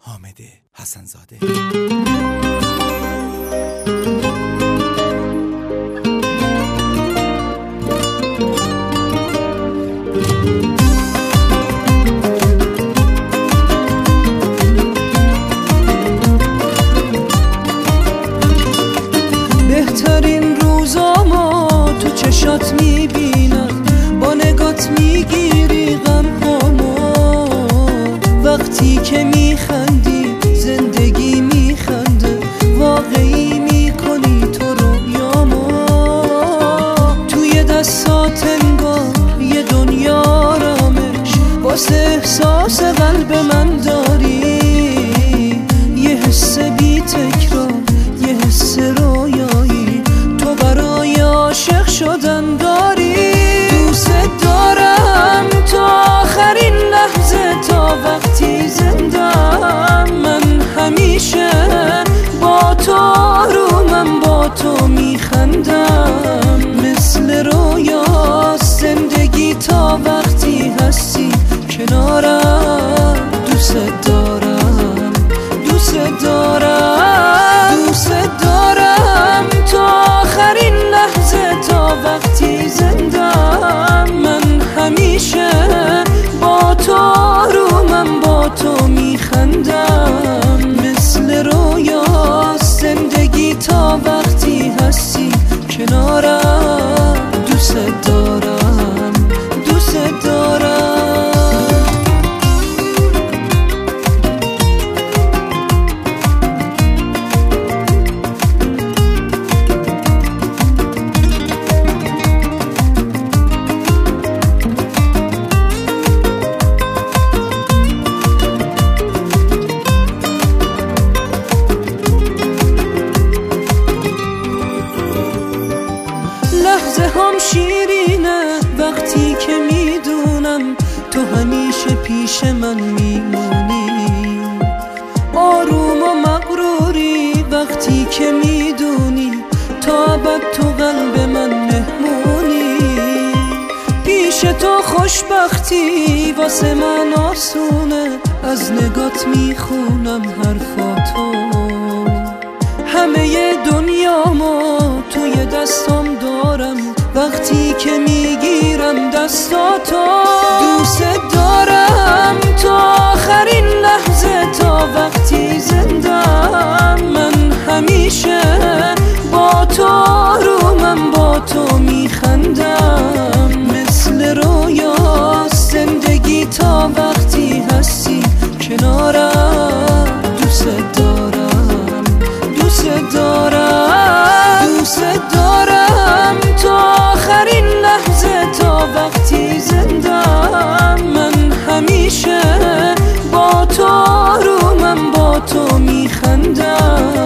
حامد حسن‌زاده. بهترین روزامو تو چشات میبینم، با نگات میگیری غمهامو. وقتی که میخندی زندگی میخنده، واقعی میکنی تو رویامو. توی دستات انگار یه دنیا آرامش، واسه احساس قلب من داری. یه حس بی تکرار، یه حس رویایی، تو برای عاشق شدن داری. دوست دارم تا آخرین لحظه، تا وقتی زندم. من همیشه با تو آرومم، با تو میخندم. مثل رویاست زندگی تا وقتی هستی کنارم. دوست دارم، دوست دارم، دوست دارم تا آخرین لحظه، تا وقتی زندم. من همیشه با تو آرومم، با تو میخندم. مثل رویاست زندگی تا وقتی هستی کنارم. دوست دارم، دوست دارم. لحظه هم شیرینه وقتی که میدونم تو همیشه پیش من میمونی. آروم و مغروری وقتی که میدونی تا ابد تو قلب من مهمونی. پیش تو خوشبختی واسه من آسونه، از نگات میخونم حرفاتو. همه دنیامو توی دستام دارم، وقتی که میگیرم دستاتو. دوست دارم تا آخرین لحظه، تا وقتی زندم. من همیشه با تو آرومم، با تو میخندم. مثل رویاست زندگی تا وقتی هستی کنارم. دوست دارم، دوست دارم، دوست دارم تا آخرین لحظه، تا وقتی زندم. من همیشه با تو آرومم، با تو میخندم.